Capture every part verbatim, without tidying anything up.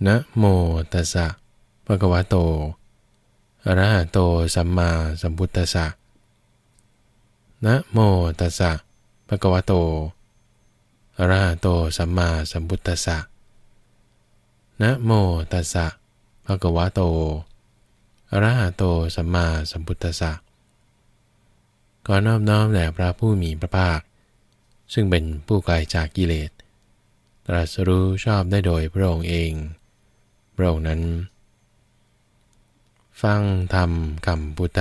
นะโมตัสสะภะคะวะโตอะระหะโตสัมมาสัมพุทธัสสะนะโมตัสสะภะคะวะโตอะระหะโตสัมมาสัมพุทธัสสะนะโมตัสสะภะคะวะโตอะระหะโตสัมมาสัมพุทธัสสะขอนอบน้อมแด่พระผู้มีพระภาคซึ่งเป็นผู้ไกลจากกิเลสตรัสรู้ชอบได้โดยพระองค์เองพระองค์นั้นฟังธรรมคำพุทธ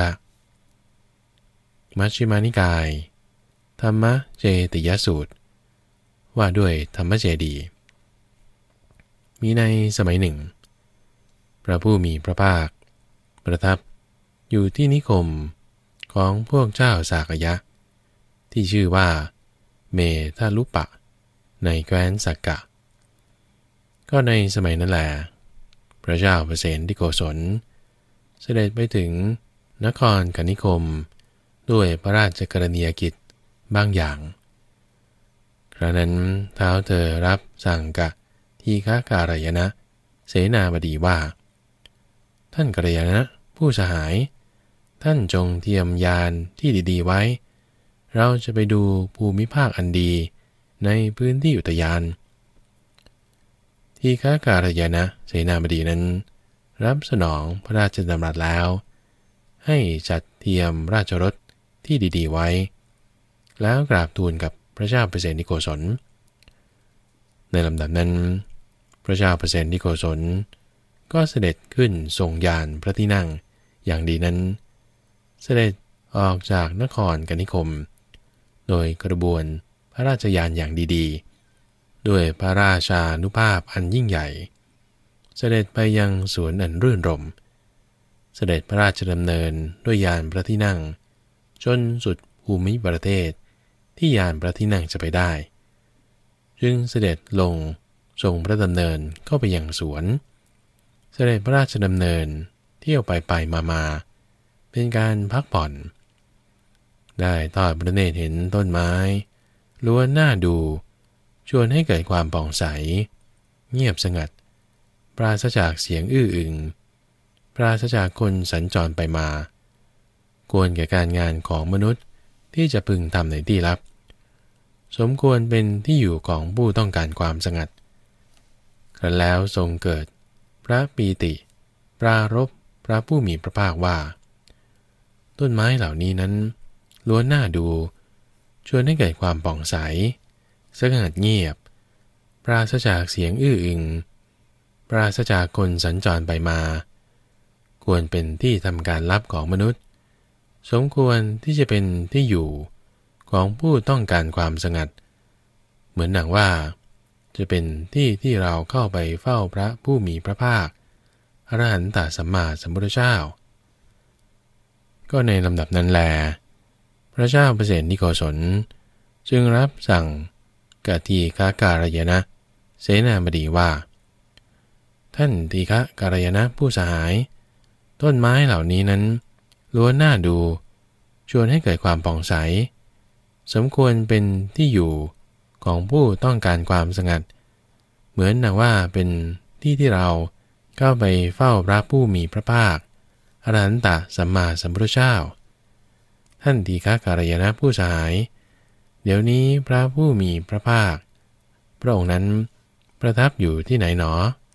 มัชฌิมานิกายธรรมเจติยสูตรว่าด้วยธรรมเจดีย์มีในสมัยหนึ่งพระผู้มีพระภาคประทับอยู่ที่นิคมของพวกเจ้าสากยะที่ชื่อว่าเมธาลุปะในแคว้นสักกะก็ในสมัยนั้นแหละพระเจ้าประเสนที่โกศลเสด็จไปถึงนครกนิคมด้วยพระราชกรณียกิจบางอย่างครั้งนั้นเท้าเธอรับสั่งกะทีฆการยนะเสนาบดีว่าท่านกัลยาณะผู้สหายท่านจงเทียมยานที่ดีๆไว้เราจะไปดูภูมิภาคอันดีในพื้นที่อุทยานทีฆการยนะเสนาบดีนั้นรับสนองพระราชดำรัสแล้วให้จัดเทียมราชรถที่ดีๆไว้แล้วกราบทูลกับพระเจ้าเปรตนิโกศลในลำดับนั้นพระเจ้าเปรตนิโกศลก็เสด็จขึ้นทรงยานพระที่นั่งอย่างดีนั้นเสด็จออกจากนครกนิคมโดยกระบวนพระราชยานอย่างดีๆด้วยพระราชานุภาพอันยิ่งใหญ่เสด็จไปยังสวนอันรื่นรมเสด็จพระราชดำเนินด้วยยานพระที่นั่งจนสุดภูมิประเทศที่ยานพระที่นั่งจะไปได้จึงเสด็จลงทรงพระดำเนินเข้าไปยังสวนเสด็จพระราชดำเนินเที่ยวไปไปมามาเป็นการพักผ่อนได้ทอดพระเนตรเห็นต้นไม้ล้วนน่าดูชวนให้เกิดความผ่องใสเงียบสงัดปราศจากเสียงอื้ออึงปราศจากคนสัญจรไปมาควรแก่การงานของมนุษย์ที่จะพึงทำในที่ลับสมควรเป็นที่อยู่ของผู้ต้องการความสงัดครั้นแล้วทรงเกิดพระปีติปรารภพระผู้มีพระภาคว่าต้นไม้เหล่านี้นั้นล้วนน่าดูชวนให้เกิดความผ่องใสสงัดเงียบปราศจากเสียงอื้ออึงปราศจากคนสัญจรไปมาควรเป็นที่ทำการลับของมนุษย์สมควรที่จะเป็นที่อยู่ของผู้ต้องการความสงัดเหมือนหนังว่าจะเป็นที่ที่เราเข้าไปเฝ้าพระผู้มีพระภาคอรหันตสัมมาสัมพุทธเจ้าก็ในลำดับนั้นแลพระเจ้าเปรตนิโกศลจึงรับสั่งกะทีฆการยนะเสนาบดีว่าท่านทีฆการยนะผู้สหายต้นไม้เหล่านี้นั้นล้วนน่าดูชวนให้เกิดความผ่องใสสมควรเป็นที่อยู่ของผู้ต้องการความสงัดเหมือนหนังว่าเป็นที่ที่เราเข้าไปเฝ้าพระผู้มีพระภาคอรหันตสัมมาสัมพุทธเจ้าท่านทีฆการยนะผู้สหายเดี๋ยวนี้พระผู้มีพระภาคพระองค์นั้นประทับอยู่ที่ไหนหนอ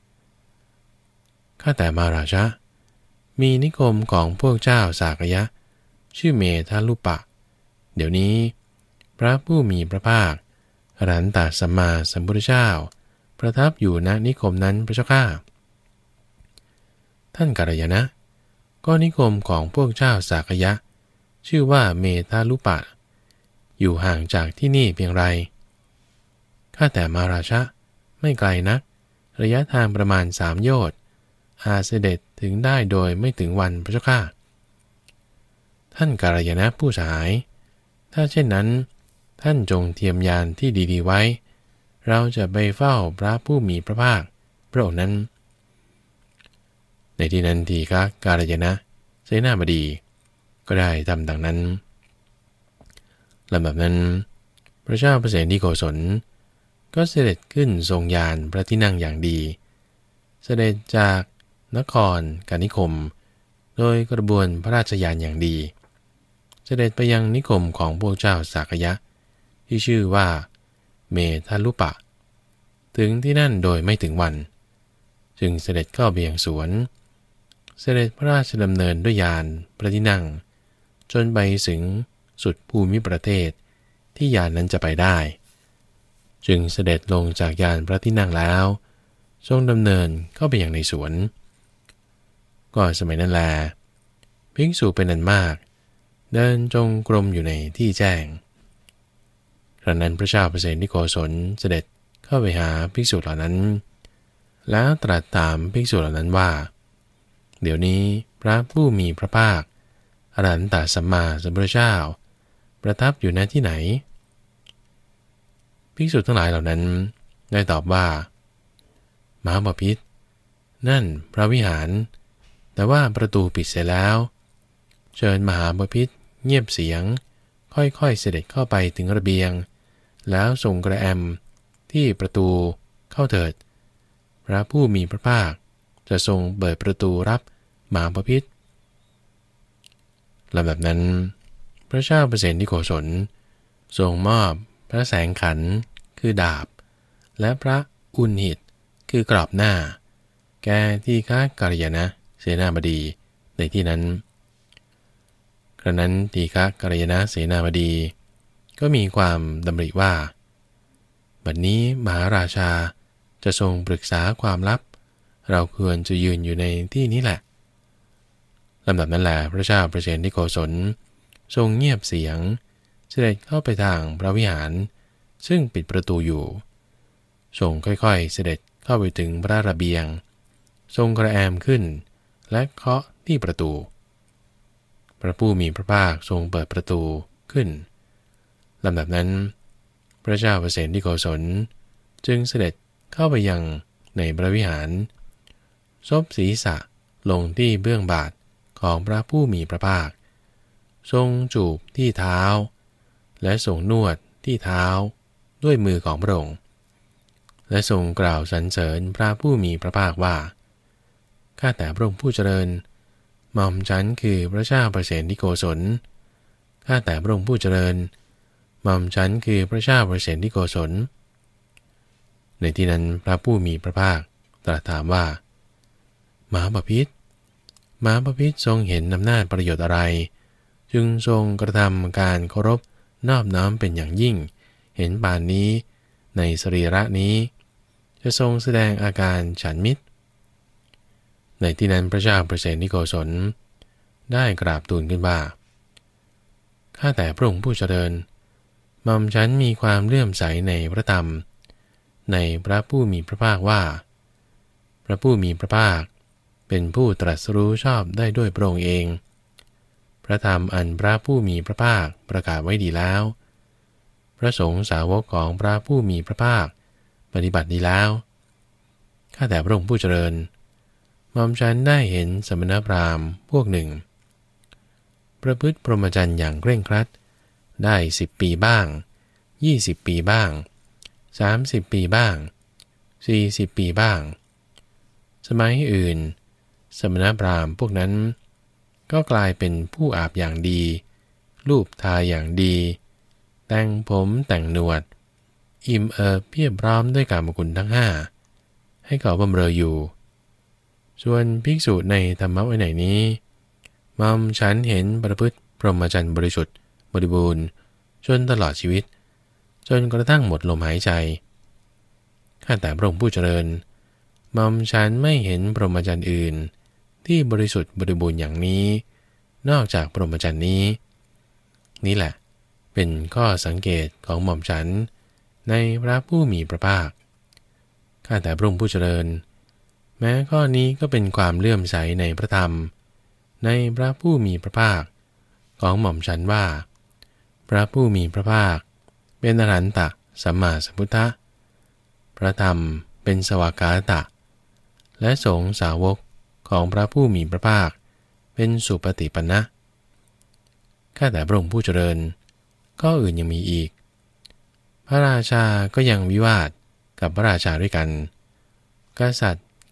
ข้าแต่มาราชะมีนิคมของพวกเจ้าสากยะชื่อเมธาลุปะเดี๋ยวนี้พระผู้มีพระภาคอรหันตสัมมาสัมพุทธเจ้าประทับอยู่ณนิคมนั้นพระเจ้าข้าท่านกัลยาณะก็นิคมของพวกเจ้าสากยะชื่อว่าเมธาลุปะอยู่ห่างจากที่นี่เพียงไรข้าแต่มาราชะไม่ไกลนักระยะทางประมาณสามโยชน์อาจเสด็จถึงได้โดยไม่ถึงวันพระเจ้าข้าท่านกัลยาณะผู้สหายถ้าเช่นนั้นท่านจงเทียมยานที่ดีๆไว้เราจะไปเฝ้าพระผู้มีพระภาคพระองค์นั้นในที่นั้นทีฆการยนะเสนาบดีก็ได้ทำดังนั้นลำดับนั้นพระเจ้าเปรตนิโกศลก็เสด็จขึ้นทรงยานพระที่นั่งอย่างดีเสด็จจากนครกานิคมโดยกระบวนพระราชยานอย่างดีเสด็จไปยังนิคมของพวกเจ้าสากยะที่ชื่อว่าเมทัลลุปะถึงที่นั่นโดยไม่ถึงวันจึงเสด็จเข้าไปยังสวนเสด็จพระราชดำเนินด้วยยานพระที่นั่งจนไปถึงสุดภูมิประเทศที่ยานนั้นจะไปได้จึงเสด็จลงจากยานพระที่นั่งแล้วทรงดำเนินเข้าไปยังในสวนก็สมัยนั้นแลภิกษุเป็นอันมากเดินจงกรมอยู่ในที่แจ้งครั้งนั้นพระเจ้าเปรตนิโกศลเสด็จเข้าไปหาภิกษุเหล่านั้นแล้วตรัสถามภิกษุเหล่านั้นว่าเดี๋ยวนี้พระผู้มีพระภาคอรหันตสัมมาสัมพุทธเจ้าประทับอยู่ณที่ไหนภิกษุทั้งหลายเหล่านั้นได้ตอบว่ามหาบพิตรนั่นพระวิหารแต่ว่าประตูปิดเสียแล้วเชิญมหาบพิตรเงียบเสียงค่อยๆเสด็จเข้าไปถึงระเบียงแล้วส่งกระแอมที่ประตูเข้าเถิดพระผู้มีพระภาคจะทรงเปิดประตูรับมหาบพิตรลำดับนั้นพระเจ้าเปรตนิโกศลทรงมอบพระแสงขันคือดาบและพระอุณหิตคือกรอบหน้าแก่ทีฆกัลยาณเสนาบดีในที่นั้นครั้งนั้นทีฆกัลยาณเสนาบดีก็มีความดำริว่าบัดนี้มหาราชาจะทรงปรึกษาความลับเราควรจะยืนอยู่ในที่นี้แหละลำดับนั้นแหละพระเจ้าเปรตนิโกศลทรงเงียบเสียงเสด็จเข้าไปทางพระวิหารซึ่งปิดประตูอยู่ทรงค่อยๆเสด็จเข้าไปถึงพระระเบียงทรงกระแอมขึ้นและเคาะที่ประตูพระผู้มีพระภาคทรงเปิดประตูขึ้นลำดับนั้นพระเจ้าเปรตนิโกศลจึงเสด็จเข้าไปยังในพระวิหารซบศีรษะลงที่เบื้องบาทของพระผู้มีพระภาคทรงจูบที่เท้าและทรงนวดที่เท้าด้วยมือของพระองค์และทรงกล่าวสรรเสริญพระผู้มีพระภาคว่าข้าแต่พระองค์ผู้เจริญหม่อมฉันคือพระเจ้าเปรตนิโกศลข้าแต่พระองค์ผู้เจริญหม่อมฉันคือพระเจ้าเปรตนิโกศลในที่นั้นพระผู้มีพระภาคตรัสถามว่ามหาบพิตรมหาบพิตรทรงเห็นอำนาจประโยชน์อะไรจึงทรงกระทำการเคารพนอบน้อมเป็นอย่างยิ่งเห็นป่านนี้ในสรีระนี้จะทรงแสดงอาการฉันมิตรในที่นั้นพระเจ้าเปรตนิโกศลได้กราบทูลขึ้นว่าข้าแต่พระองค์ผู้เจริญหม่อมฉันมีความเลื่อมใสในพระธรรมในพระผู้มีพระภาคว่าพระผู้มีพระภาคเป็นผู้ตรัสรู้ชอบได้ด้วยพระองค์เองพระธรรมอันพระผู้มีพระภาคประกาศไว้ดีแล้วพระสงฆ์สาวกของพระผู้มีพระภาคปฏิบัติดีแล้วข้าแต่พระองค์ผู้เจริญหม่อมฉันได้เห็นสมณพราหมณ์พวกหนึ่งประพฤติพรหมจรรย์อย่างเคร่งครัดได้สิบปีบ้างยี่สิบปีบ้างสามสิบปีบ้างสี่สิบปีบ้างสมัยอื่นสมณพราหมณ์พวกนั้นก็กลายเป็นผู้อาบอย่างดีรูปทาอย่างดีแต่งผมแต่งหนวดอิ่มเอิบเพียบพร้อมด้วยกามกุลทั้งห้าให้เขาบำเรออยู่ส่วนภิกษุในธรรมวินัยนี้หม่อมฉันเห็นประพฤติพรหมจรรย์บริสุทธิ์บริบูรณ์จนตลอดชีวิตจนกระทั่งหมดลมหายใจข้าแต่พระองค์ผู้เจริญหม่อมฉันไม่เห็นพรหมจรรย์อื่นที่บริสุทธิ์บริบูรณ์อย่างนี้นอกจากพรหมจรรย์นี้นี่แหละเป็นข้อสังเกตของหม่อมฉันในพระผู้มีพระภาคข้าแต่พระองค์ผู้เจริญแม้ข้อนี้ก็เป็นความเลื่อมใสในพระธรรมในพระผู้มีพระภาคของหม่อมฉันว่าพระผู้มีพระภาคเป็นอรหันตสัมมาสัมพุทธะพระธรรมเป็นสวากขาตะและสงฆ์สาวกของพระผู้มีพระภาคเป็นสุปฏิปันนะข้าแต่พระองค์ผู้เจริญข้ออื่นยังมีอีกพระราชาก็ยังวิวาทกับพระราชาด้วยกันกษัตริย์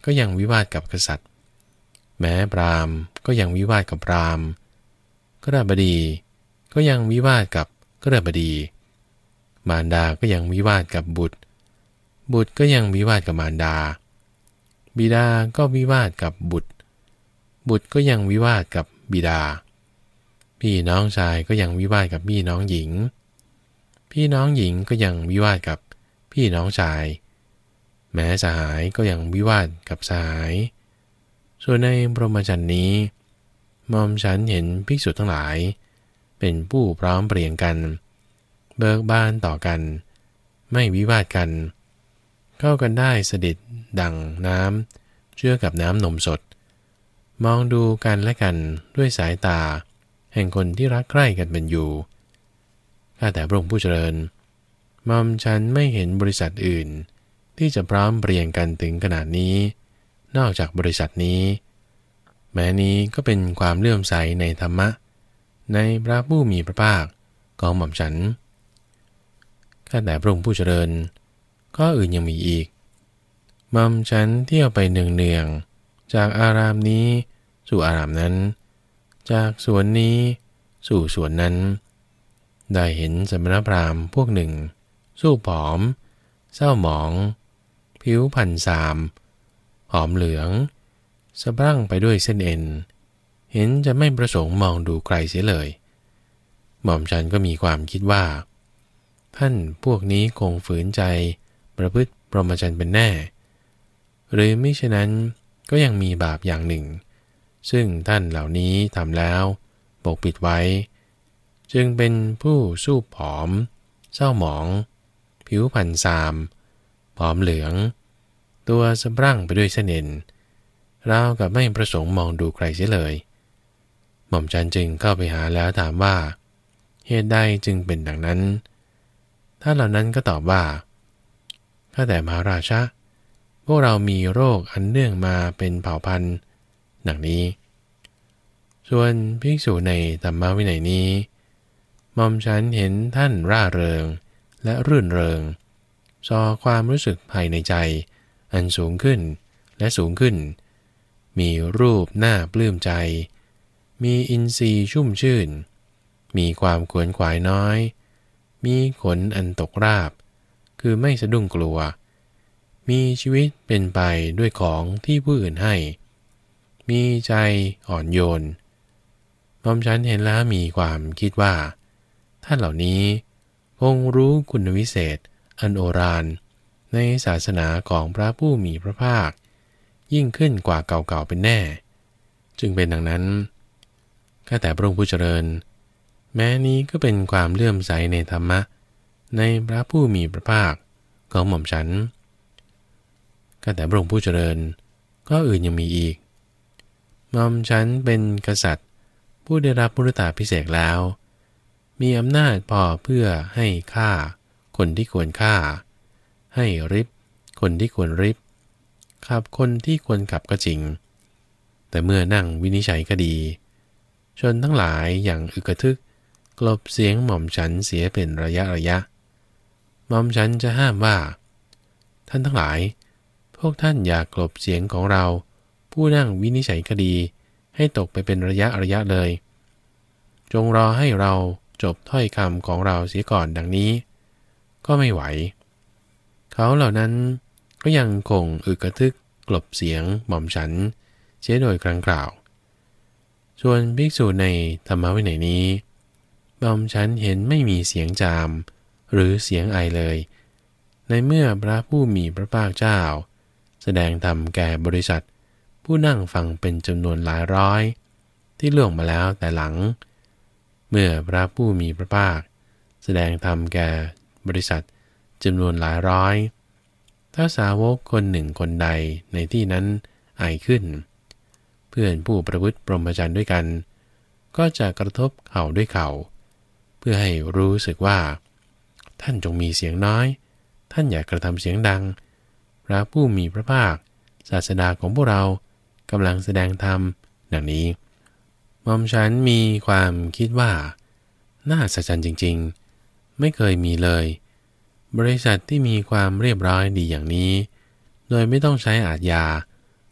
ก็ยังวิวาทกับกษัตริย์แม้พราหมณ์ก็ยังวิวาทกับพราหมณ์กฤหบดีก็ยังวิวาทกับกฤหบดีมารดาก็ยังวิวาทกับบุตรบุตรก็ยังวิวาทกับมารดาบิดาก็วิวาทกับบุตรบุตรก็ยังวิวาทกับบิดาพี่น้องชายก็ยังวิวาทกับพี่น้องหญิงพี่น้องหญิงก็ยังวิวาทกับพี่น้องชายแม้สหายก็ยังวิวาทกับสหายส่วนในพรหมจรรย์นี้หม่อมฉันเห็นภิกษุทั้งหลายเป็นผู้พร้อมเพรียงกันเบิกบานต่อกันไม่วิวาทกันเข้ากันได้เสด็จดังน้ำเชื่อกับน้ำนมสดมองดูกันและกันด้วยสายตาแห่งคนที่รักใคร่กันเป็นอยู่ข้าแต่พระองค์ผู้เจริญหม่อมฉันไม่เห็นบริษัทอื่นที่จะพร้อมเพรียงกันถึงขนาดนี้นอกจากบริษัทนี้แม้นี้ก็เป็นความเลื่อมใสในธรรมะในพระผู้มีพระภาคของหม่อมฉันข้าแต่พระองค์ผู้เจริญก็อื่นยังมีอีกหม่อมฉันเที่ยวไปเนืองๆจากอารามนี้สู่อารามนั้นจากสวนนี้สู่สวนนั้นได้เห็นสมณพราหมณ์พวกหนึ่งสู้ผอมเศร้าหมองผิวพรรณสามผอมเหลืองสะพรั่งไปด้วยเส้นเอ็นเห็นจะไม่ประสงค์มองดูใครเสียเลยหม่อมฉันก็มีความคิดว่าท่านพวกนี้คงฝืนใจประพฤติพรหมจรรย์เป็นแน่หรือมิฉะนั้นก็ยังมีบาปอย่างหนึ่งซึ่งท่านเหล่านี้ทำแล้วปกปิดไว้จึงเป็นผู้สู้ผอมเศร้าหมองผิวพรรณสามผอมเหลืองตัวสะพรั่งไปด้วยเส้นเอ็นราวกับไม่ประสงค์มองดูใครเสียเลยหม่อมฉันจึงเข้าไปหาแล้วถามว่าเหตุใดจึงเป็นดังนั้นท่านเหล่านั้นก็ตอบว่าข้าแต่มหาราชะพวกเรามีโรคอันเนื่องมาเป็นเผ่าพันธุ์ดังนี้ส่วนภิกษุในธรรมวินัยนี้หม่อมฉันเห็นท่านร่าเริงและรื่นเริงซอความรู้สึกภายในใจอันสูงขึ้นและสูงขึ้นมีรูปหน้าปลื้มใจมีอินทรีย์ชุ่มชื่นมีความขวนขวายน้อยมีขนอันตกราบคือไม่สะดุ้งกลัวมีชีวิตเป็นไปด้วยของที่ผู้อื่นให้มีใจอ่อนโยนหม่อมฉันเห็นแล้วมีความคิดว่าท่านเหล่านี้คงรู้คุณวิเศษอันโอฬารในศาสนาของพระผู้มีพระภาคยิ่งขึ้นกว่าเก่าๆเป็นแน่จึงเป็นดังนั้นข้าแต่พระองค์ผู้เจริญแม้นี้ก็เป็นความเลื่อมใสในธรรมะในพระผู้มีพระภาคของหม่อมฉันข้าแต่พระองค์ผู้เจริญก็อื่นยังมีอีกหม่อมฉันเป็นกษัตริย์ผู้ได้รับมุขตาภิเษกแล้วมีอำนาจพอเพื่อให้ฆ่าคนที่ควรฆ่าให้ริบคนที่ควรริบขับคนที่ควรขับก็จริงแต่เมื่อนั่งวินิจฉัยคดีชนทั้งหลายอย่างอึกทึกกลบเสียงหม่อมฉันเสียเป็นระยะระยะหม่อมฉันจะห้ามว่าท่านทั้งหลายพวกท่านอย่ากลบเสียงของเราผู้นั่งวินิจฉัยคดีให้ตกไปเป็นระยะระยะเลยจงรอให้เราจบถ้อยคำของเราเสียก่อนดังนี้ก็ไม่ไหวเขาเหล่านั้นก็ยังคงอึกทึกกลบเสียงหม่อมฉันเสียโดยครั้งกล่าวส่วนภิกษุในธรรมวินัยนี้หม่อมฉันเห็นไม่มีเสียงจามหรือเสียงไอเลยในเมื่อพระผู้มีพระภาคเจ้าแสดงธรรมแก่บริษัทผู้นั่งฟังเป็นจำนวนหลายร้อยที่ล่วงมาแล้วแต่หลังเมื่อพระผู้มีพระภาคแสดงธรรมแก่บริษัทจำนวนหลายร้อยถ้าสาวกคนหนึ่งคนใดในที่นั้นไอขึ้นเพื่อนผู้ประพฤติพรหมจรรย์ด้วยกันก็จะกระทบเข่าด้วยเข่าเพื่อให้รู้สึกว่าท่านจงมีเสียงน้อยท่านอย่ากระทำเสียงดังพระผู้มีพระภาคศาสดาของพวกเรากำลังแสดงธรรมดังนี้หม่อมฉันมีความคิดว่าน่าสัจจรรย์จริงๆไม่เคยมีเลยบริษัทที่มีความเรียบร้อยดีอย่างนี้โดยไม่ต้องใช้อาทยา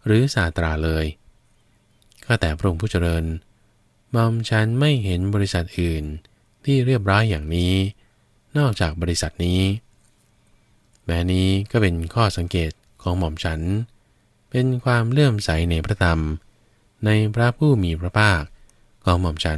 หรือศาสตราเลยข้าแต่พระองค์ผู้เจริญหม่อมฉันไม่เห็นบริษัทอื่นที่เรียบร้อยอย่างนี้นอกจากบริษัทนี้แม้นี้ก็เป็นข้อสังเกตของหม่อมฉันเป็นความเลื่อมใสในพระธรรมในพระผู้มีพระภาคของหม่อมฉัน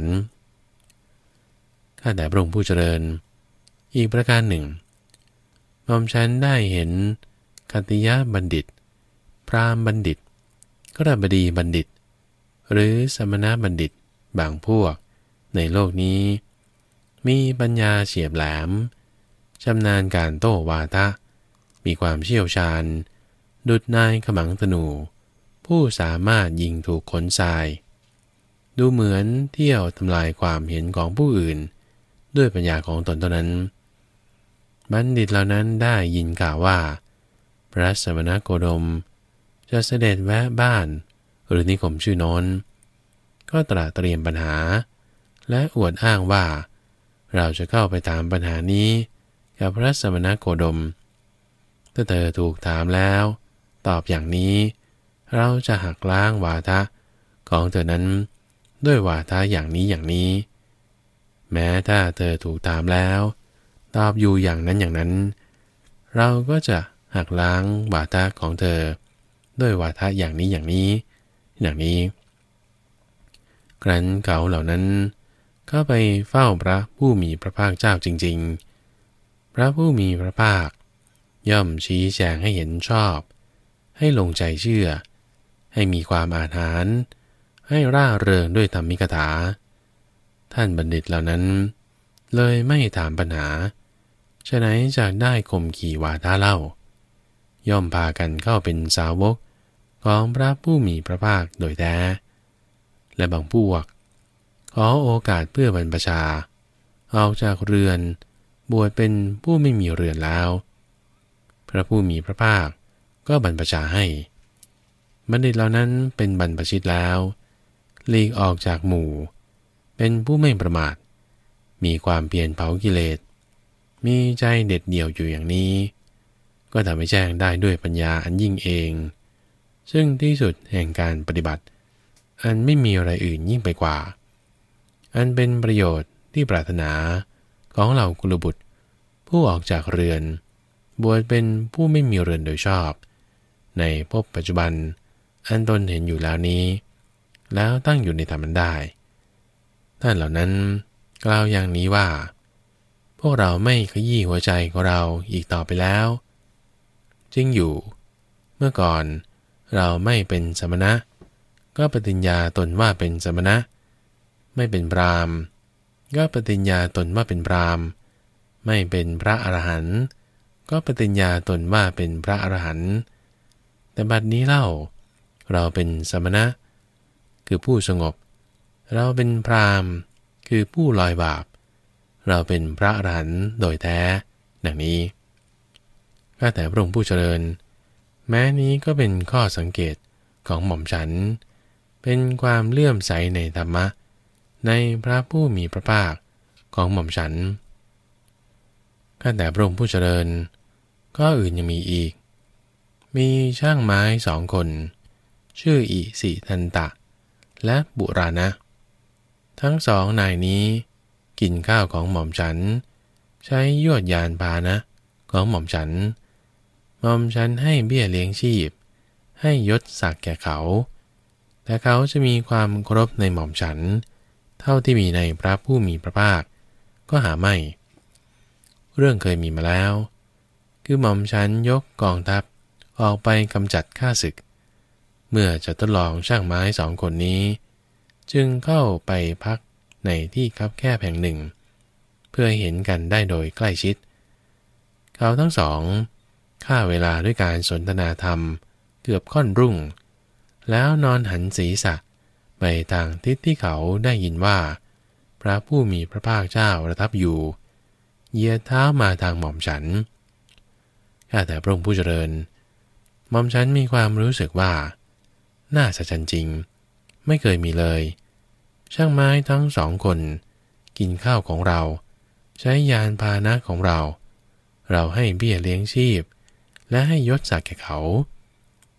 ข้าแต่พระองค์ผู้เจริญอีกประการหนึ่งหม่อมฉันได้เห็นคัตติยบัณฑิตพราหมณ์บัณฑิตกฤบดีบัณฑิตหรือสมณบัณฑิตบางพวกในโลกนี้มีปัญญาเฉียบแหลมชำนาญการโต้วาทะมีความเชี่ยวชาญดุจนายขมังธนูผู้สามารถยิงถูกขนทรายดูเหมือนเที่ยวทำลายความเห็นของผู้อื่นด้วยปัญญาของตนเท่านั้นบัณฑิตเหล่านั้นได้ยินข่าวว่าพระสมณโคดมจะเสด็จแวะบ้านหรือนิคมชื่อโน้นก็ตระเตรียมปัญหาและอวดอ้างว่าเราจะเข้าไปถามปัญหานี้กับพระสมณโคดมถ้าเธอถูกถามแล้วตอบอย่างนี้เราจะหักล้างวาทะของเธอนั้นด้วยวาทะอย่างนี้อย่างนี้แม้ถ้าเธอถูกถามแล้วตอบอยู่อย่างนั้นอย่างนั้นเราก็จะหักล้างวาทะของเธอด้วยวาทะอย่างนี้อย่างนี้อย่างนี้ครั้นเขาเหล่านั้นก็ไปเฝ้าพระผู้มีพระภาคเจ้าจริงๆพระผู้มีพระภาคย่อมชี้แจงให้เห็นชอบให้ลงใจเชื่อให้มีความอาถรรพ์ให้ร่าเริงด้วยธรรมิกถาท่านบัณฑิตเหล่านั้นเลยไม่ถามปัญหาฉะนั้นจะได้ข่มขี่วาทะเล่าย่อมพากันเข้าเป็นสาวกของพระผู้มีพระภาคโดยแท้และบางพวกขอโอกาสเพื่อบรรพชาออกจากเรือนบวชเป็นผู้ไม่มีเรือนแล้วพระผู้มีพระภาคก็บรรพชาให้บัณฑิตเหล่านั้นเป็นบรรพชิตแล้วหลีกออกจากหมู่เป็นผู้ไม่ประมาทมีความเพียรเผากิเลสมีใจเด็ดเดี่ยวอยู่อย่างนี้ก็ทำให้แจ้งได้ด้วยปัญญาอันยิ่งเองซึ่งที่สุดแห่งการปฏิบัติอันไม่มีอะไรอื่นยิ่งไปกว่าอันเป็นประโยชน์ที่ปรารถนาของเหล่ากุลบุตรผู้ออกจากเรือนบวชเป็นผู้ไม่มีเรือนโดยชอบในภพปัจจุบันอันตนเห็นอยู่แล้วนี้แล้วตั้งอยู่ในธรรมได้ท่านเหล่านั้นกล่าวอย่างนี้ว่าพวกเราไม่ขยี้หัวใจของเราอีกต่อไปแล้วจริงอยู่เมื่อก่อนเราไม่เป็นสมณะก็ปฏิญญาตนว่าเป็นสมณะไม่เป็นพราหมณ์ก็ปฏิญญาตนว่าเป็นพราหมณ์ไม่เป็นพระอรหันต์ก็ปฏิญญาตนว่าเป็นพระอรหันต์แต่บัดนี้เล่าเราเป็นสมณะคือผู้สงบเราเป็นพราหมณ์คือผู้ลอยบาปเราเป็นพระอรหันต์โดยแท้ดังนี้ข้าแต่พระองค์ผู้เจริญแม้นี้ก็เป็นข้อสังเกตของหม่อมฉันเป็นความเลื่อมใสในธรรมะในพระผู้มีพระภาคของหม่อมฉันข้าแต่พระองค์ผู้เจริญก็อื่นยังมีอีกมีช่างไม้สองคนชื่ออิสิทันตะและบุรานะทั้งสองนายนี้กินข้าวของหม่อมฉันใช้ยวดยานพาหนะของหม่อมฉันหม่อมฉันให้เบี้ยเลี้ยงชีพให้ยศศักดิ์แก่เขาแต่เขาจะมีความเคารพในหม่อมฉันเท่าที่มีในพระผู้มีพระภาคก็หาไม่เรื่องเคยมีมาแล้วคือหม่อมฉันยกกองทัพออกไปกำจัดข้าศึกเมื่อจะทดลองช่างไม้สองคนนี้จึงเข้าไปพักในที่คับแคบแห่งหนึ่งเพื่อเห็นกันได้โดยใกล้ชิดเขาทั้งสองฆ่าเวลาด้วยการสนทนาธรรมเกือบค่อนรุ่งแล้วนอนหันศีรษะไปทางทิศที่เขาได้ยินว่าพระผู้มีพระภาคเจ้าประทับอยู่เหยียดเท้ามาทางหม่อมฉันข้าแต่พระองค์ผู้เจริญหม่อมฉันมีความรู้สึกว่าน่าสะใจจริงไม่เคยมีเลยช่างไม้ทั้งสองคนกินข้าวของเราใช้ยานพาหนะของเราเราให้เบี้ยเลี้ยงชีพและให้ยศศักดิ์แก่เขา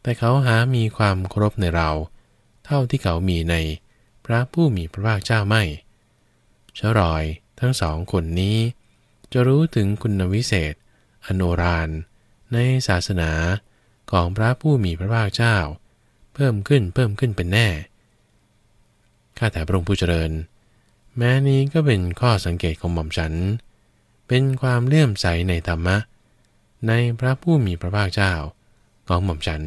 แต่เขาหามีความเคารพในเราเท่าที่เขามีในพระผู้มีพระภาคเจ้าไม่ชรอยทั้งสองคนนี้จะรู้ถึงคุณวิเศษอโนรานในศาสนาของพระผู้มีพระภาคเจ้าเพิ่มขึ้นเพิ่มขึ้นเป็นแน่ข้าแต่พระองค์ผู้เจริญแม้นี้ก็เป็นข้อสังเกตของหม่อมฉันเป็นความเลื่อมใสในธรรมะในพระผู้มีพระภาคเจ้าของหม่อมฉัน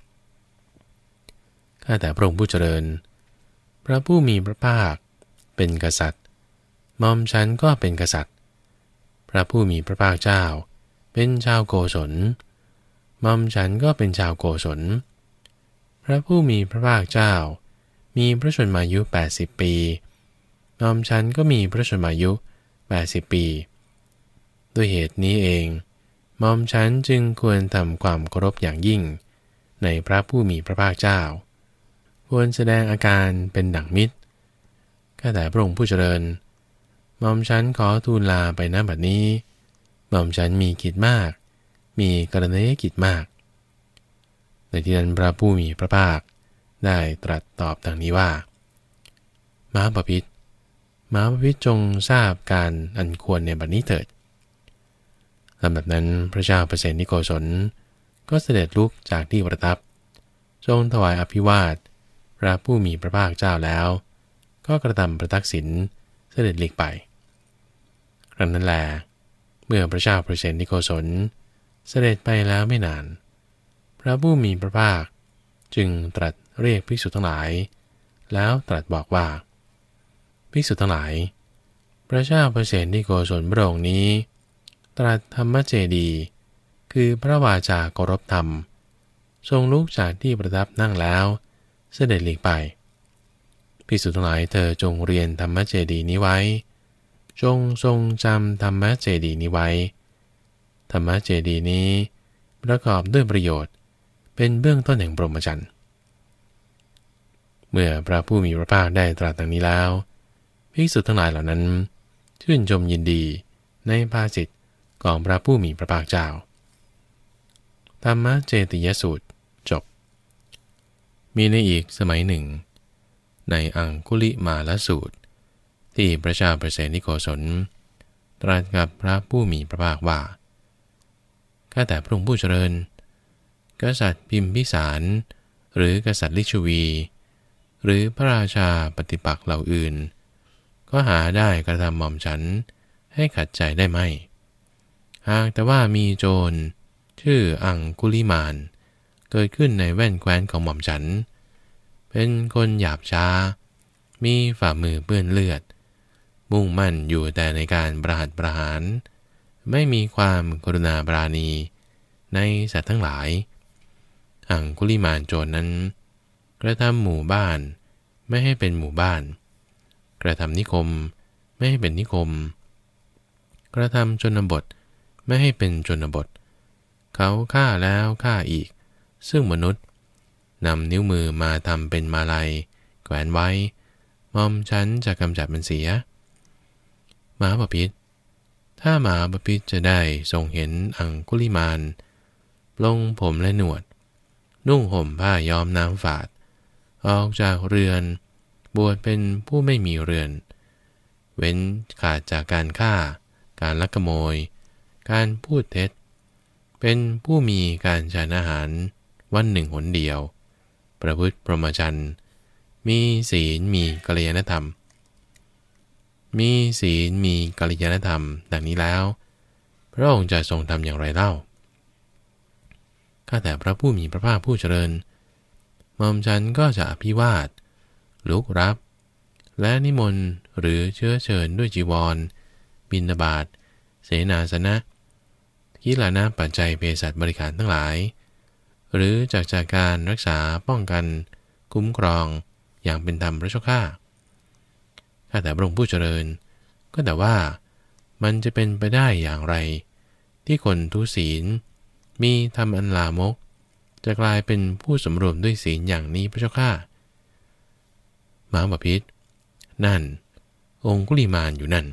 ข้าแต่พระองค์ผู้เจริญพระผู้มีพระภาคเป็นกษัตริย์หม่อมฉันก็เป็นกษัตริย์พระผู้มีพระภาคเจ้าเป็นชาวโกศลหม่อมฉันก็เป็นชาวโกศลพระผู้มีพระภาคเจ้ามีพระชนมายุแปดสิบปีหม่อมฉันก็มีพระชนมายุแปดสิบปีด้วยเหตุนี้เองหม่อมฉันจึงควรทำความเคารพอย่างยิ่งในพระผู้มีพระภาคเจ้าควรแสดงอาการเป็นดั่งมิตรข้าแต่พระองค์ผู้เจริญหม่อมฉันขอทูลลาไปณบัดนี้หม่อมฉันมีกิจมากมีกรณียกิจมากในที่นั้นพระผู้มีพระภาคได้ตรัสตอบดังนี้ว่าม้าบพิตรม้าบพิตรจงทราบการอันควรในบัดนี้เถิดลำดับนั้นพระเจ้าเปรตนิโกศลก็เสด็จลุกจากที่ประทับทรงถวายอภิวาทพระผู้มีพระภาคเจ้าแล้วก็กระทำประทักษิณเสด็จหลีกไปครั้งนั้นแลเมื่อพระเจ้าเปรตนิโกศลเสด็จไปแล้วไม่นานพระผู้มีพระภาคจึงตรัสเรียกภิกษุทั้งหลายแล้วตรัสบอกว่าภิกษุทั้งหลายพระเจ้าเปรตนิโกศลพระองค์นี้ตรัสธรรมเจดีย์คือพระวาจาเคารพธรรมทรงลุกจากที่ประทับนั่งแล้วเสด็จหลีกไปภิกษุทั้งหลายเธอจงเรียนธรรมเจดีย์นี้ไว้จงทรงจำธรรมเจดีย์นี้ไว้ธรรมเจดีย์นี้ประกอบด้วยประโยชน์เป็นเบื้องต้นแห่งพรหมจรรย์เมื่อพระผู้มีพระภาคได้ตรัสดังนี้แล้วภิกษุทั้งหลายเหล่านั้นชื่นชมยินดีในภาษิตของพระผู้มีพระภาคเจ้าธรรมเจติยสูตรจบมีในอีกสมัยหนึ่งในอังคุลิมาลสูตรที่พระเจ้าเปรตนิโกศลตรัสกับพระผู้มีพระภาคว่าข้าแต่พระองค์ผู้เจริญกษัตริย์พิมพิสารหรือกษัตริย์ลิชวีหรือพระราชาปฏิปักษ์เหล่าอื่นก็หาได้กระทำหม่อมฉันให้ขัดใจได้ไหมหากแต่ว่ามีโจรชื่ออังคุลิมานเกิดขึ้นในแว่นแคว้นของหม่อมฉันเป็นคนหยาบช้ามีฝ่ามือเปื้อนเลือดมุ่งมั่นอยู่แต่ในการประหัตประหารไม่มีความกรุณาปราณีในสัตว์ทั้งหลายอังคุลิมานโจรนั้นกระทำหมู่บ้านไม่ให้เป็นหมู่บ้านกระทำนิคมไม่ให้เป็นนิคมกระทำชนบทไม่ให้เป็นชนบทเขาฆ่าแล้วฆ่าอีกซึ่งมนุษย์นำนิ้วมือมาทำเป็นมาลัยแขวนไว้หม่อมฉันจะกำจัดมันเสียมหาบพิตรถ้ามหาบพิตรจะได้ทรงเห็นอังคุลิมานปลงผมและหนวดนุ่งห่มผ้าย้อมน้ำฝาดออกจากเรือนบวชเป็นผู้ไม่มีเรือนเว้นขาดจากการฆ่าการลักขโมยการพูดเท็จเป็นผู้มีการฉันอาหารวันหนึ่งหนเดียวประพฤติพรหมจรรย์มีศีลมีกัลยาณธรรมมีศีลมีกัลยาณธรรมดังนี้แล้วพระองค์จะทรงทำอย่างไรเล่าข้าแต่พระผู้มีพระภาคผู้เจริญหม่อมฉันก็จะอภิวาทลุกรับและนิมนต์หรือเชื้อเชิญด้วยจีวรบิณฑบาตเสนาสนะกิลานะปัจจัยเภสัชบริการทั้งหลายหรือจากจากการรักษาป้องกันคุ้มครองอย่างเป็นธรรมพระเจ้าข้าข้าแต่พระองค์ผู้เจริญก็แต่ว่ามันจะเป็นไปได้อย่างไรที่คนทุศีลมีธรรมอันลามกจะกลายเป็นผู้สำรวมด้วยศีลอย่างนี้พระเจ้าข้ามหาบพิตรนั่นองคุลิมานอยู่นั่น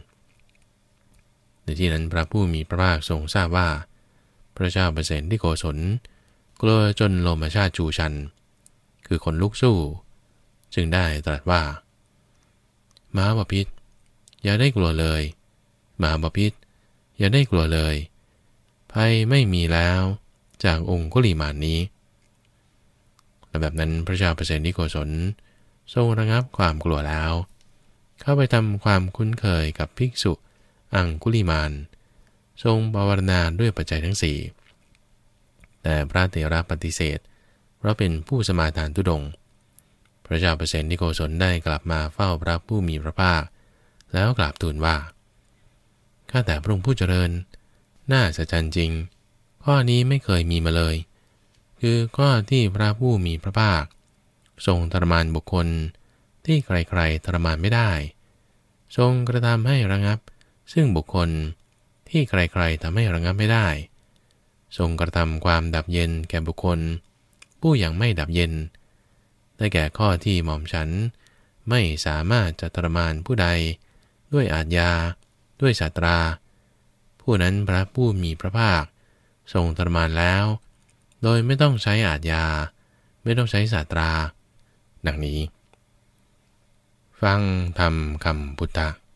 ในที่นั้นพระผู้มีพระภาคทรงทราบว่าพระเจ้าเปรตนิโกศลกลัวจนโลมาชาติจูชันคือคนลุกสู้จึงได้ตรัสว่ามหาบพิตรอย่าได้กลัวเลยมหาบพิตรอย่าได้กลัวเลยภัยไม่มีแล้วจากองคุลิมานนี้และแบบนั้นพระเจ้าเปรตนิโกศลทรงระงับความกลัวแล้วเข้าไปทำความคุ้นเคยกับภิกษุอังคุลิมานทรงภาวนาด้วยปัจจัยทั้งสี่แต่พระเถระปฏิเสธเพราะเป็นผู้สมาทานทุดงค์พระเจ้าเปรตนิโกศลได้กลับมาเฝ้าพระผู้มีพระภาคแล้วกราบทูลว่าข้าแต่พระองค์ผู้เจริญน่าอัศจรรย์จริงข้อนี้ไม่เคยมีมาเลยคือข้อที่พระผู้มีพระภาคทรงทรมานบุคคลที่ใครๆทรมานไม่ได้ทรงกระทำให้ระงับซึ่งบุคคลที่ใครๆทำให้ระงับไม่ได้ทรงกระทำความดับเย็นแก่บุคคลผู้ยังไม่ดับเย็นได้แก่ข้อที่หม่อมฉันไม่สามารถจะทรมานผู้ใดด้วยอาทยาด้วยศาตราผู้นั้นพระผู้มีพระภาคทรงทรมานแล้วโดยไม่ต้องใช้อาทยาไม่ต้องใช้ศาตราดังนี้ฟังธรรมคำพุทธ